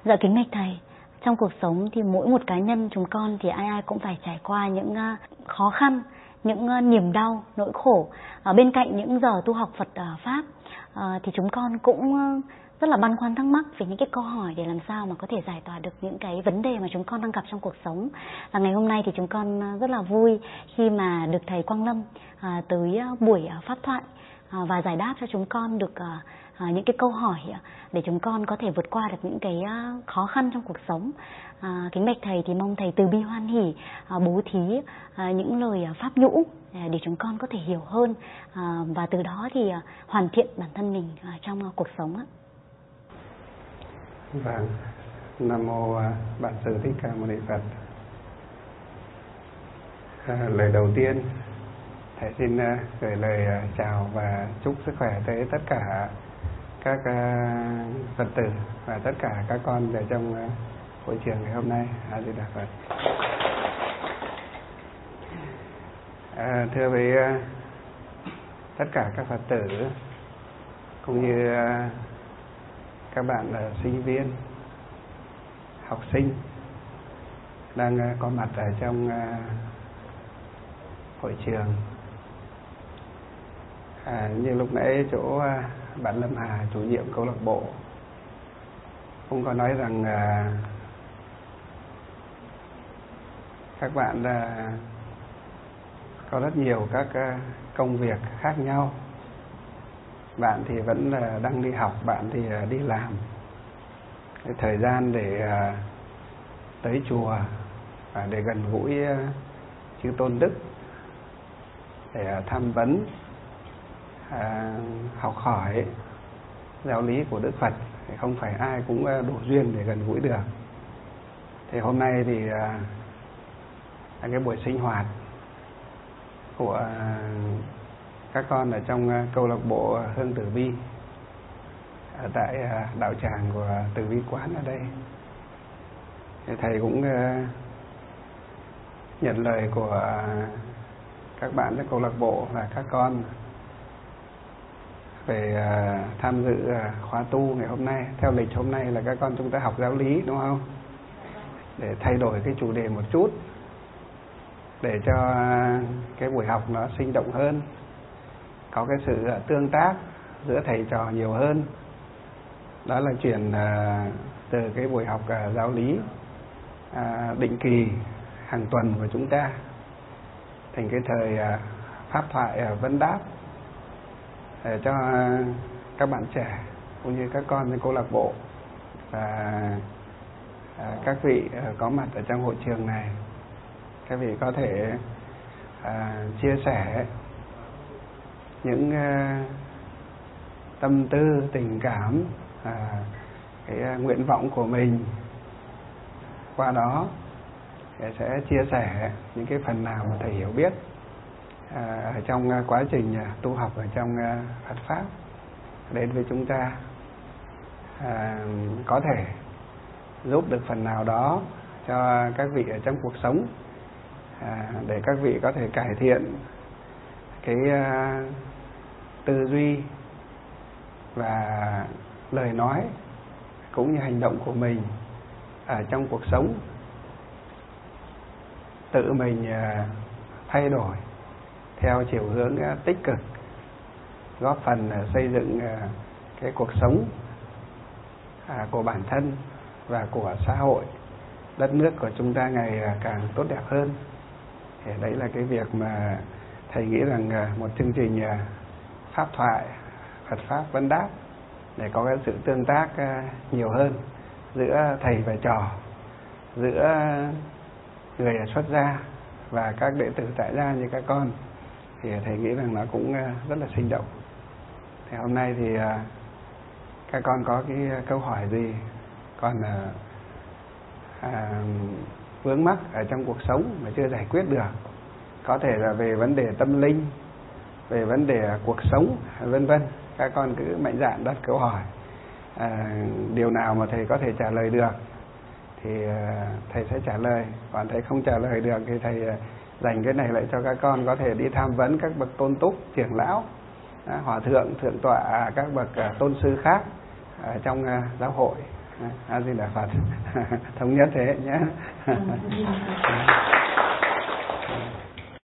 Dạ kính bạch thầy, trong cuộc sống thì mỗi một cá nhân chúng con thì ai ai cũng phải trải qua những khó khăn, những niềm đau, nỗi khổ. Bên cạnh những giờ tu học Phật Pháp thì chúng con cũng rất là băn khoăn thắc mắc về những cái câu hỏi để làm sao mà có thể giải tỏa được những cái vấn đề mà chúng con đang gặp trong cuộc sống. Và ngày hôm nay thì chúng con rất là vui khi mà được thầy Quang Lâm tới buổi pháp thoại và giải đáp cho chúng con được những cái câu hỏi để chúng con có thể vượt qua được những cái khó khăn trong cuộc sống. Kính bạch thầy thì mong thầy từ bi hoan hỉ bố thí những lời pháp nhũ để chúng con có thể hiểu hơn và từ đó thì hoàn thiện bản thân mình trong cuộc sống ạ. Vâng, Nam mô Bản Sư Thích Ca Mâu Ni Phật. Lời đầu tiên thầy xin gửi lời chào và chúc sức khỏe tới tất cả các Phật tử và tất cả các con ở trong hội trường ngày hôm nay. A Di Đà Phật. Thưa với tất cả các Phật tử cũng như các bạn là sinh viên, học sinh đang có mặt ở trong hội trường. Như lúc nãy chỗ bạn Lâm Hà, chủ nhiệm câu lạc bộ, cũng có nói rằng các bạn có rất nhiều các công việc khác nhau. Bạn thì vẫn là đang đi học, bạn thì đi làm. Cái thời gian để tới chùa và để gần gũi chư Tôn Đức, để tham vấn, học hỏi giáo lý của Đức Phật thì không phải ai cũng đủ duyên để gần gũi được. Thì hôm nay thì cái buổi sinh hoạt của các con ở trong câu lạc bộ Hương Tử Vi ở tại đạo tràng của Từ Vi Quán ở đây, thì thầy cũng nhận lời của các bạn trong câu lạc bộ và các con về tham dự khóa tu ngày hôm nay. Theo lịch hôm nay là các con chúng ta học giáo lý, đúng không? Để thay đổi cái chủ đề một chút, để cho cái buổi học nó sinh động hơn, có cái sự tương tác giữa thầy trò nhiều hơn. Đó là chuyển từ cái buổi học giáo lý định kỳ hàng tuần của chúng ta thành cái thời pháp thoại vấn đáp, để cho các bạn trẻ cũng như các con trong câu lạc bộ và các vị có mặt ở trong hội trường này, các vị có thể chia sẻ những tâm tư, tình cảm, cái nguyện vọng của mình. Qua đó sẽ chia sẻ những cái phần nào mà thầy hiểu biết ở trong quá trình tu học ở trong Phật Pháp đến với chúng ta, có thể giúp được phần nào đó cho các vị ở trong cuộc sống, để các vị có thể cải thiện cái tư duy và lời nói cũng như hành động của mình ở trong cuộc sống, tự mình thay đổi theo chiều hướng tích cực, góp phần xây dựng cái cuộc sống của bản thân và của xã hội, đất nước của chúng ta ngày càng tốt đẹp hơn. Thì đấy là cái việc mà thầy nghĩ rằng một chương trình pháp thoại Phật Pháp vấn đáp để có cái sự tương tác nhiều hơn giữa thầy và trò, giữa người xuất gia và các đệ tử tại gia như các con, thì thầy nghĩ rằng nó cũng rất là sinh động. Thì hôm nay thì các con có cái câu hỏi gì còn vướng mắc ở trong cuộc sống mà chưa giải quyết được, có thể là về vấn đề tâm linh, về vấn đề cuộc sống, vân vân, các con cứ mạnh dạn đặt câu hỏi. Điều nào mà thầy có thể trả lời được thì thầy sẽ trả lời, còn thầy không trả lời được thì thầy dành cái này lại cho các con có thể đi tham vấn các bậc tôn túc, trưởng lão, hòa thượng, thượng tọa, các bậc tôn sư khác trong giáo hội A Di Đà Phật. Thống nhất thế nhé.